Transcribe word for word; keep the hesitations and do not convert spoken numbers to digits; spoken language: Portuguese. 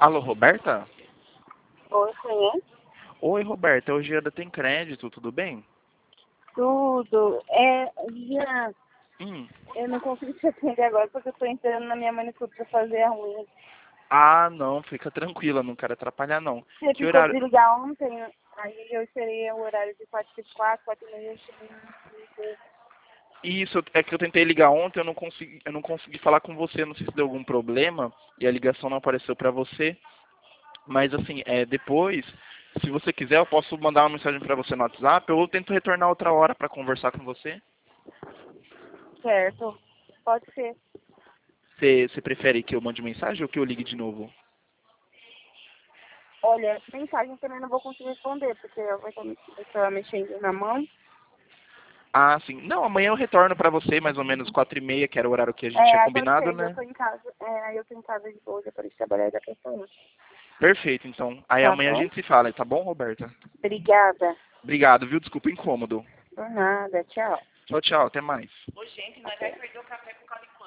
Alô, Roberta? Oi, sim. Oi, Roberta. Hoje é da Tem Crédito, tudo bem? Tudo. É, Jean, Hum. eu não consigo te atender agora porque eu tô entrando na minha manicure pra fazer a unha. Ah, não, fica tranquila, não quero atrapalhar, não. Você Que ficou horário? de ligar ontem, aí eu esperei o horário de quatro e quatro, quatro e meia, cinco. Isso, é que eu tentei ligar ontem, eu não consegui, eu não consegui falar com você, não sei se deu algum problema e a ligação não apareceu pra você. Mas assim, é, depois, se você quiser, eu posso mandar uma mensagem pra você no WhatsApp ou eu tento retornar outra hora pra conversar com você. Certo. Pode ser. Você, você prefere que eu mande mensagem ou que eu ligue de novo? Olha, mensagem também não vou conseguir responder, porque eu vou estar mexendo na mão. Ah, sim. Não, amanhã eu retorno pra você, mais ou menos quatro e meia, que era o horário que a gente tinha É, pode combinado, ser, eu né? tô em casa. É, aí eu tô em casa de boa, depois de trabalhar daqui a pouco. Perfeito, então. Aí Tá amanhã a bom? gente se fala, tá bom, Roberta? Obrigada. Obrigado, viu? Desculpa o incômodo. Por nada. Tchau. Tchau, tchau. Até mais.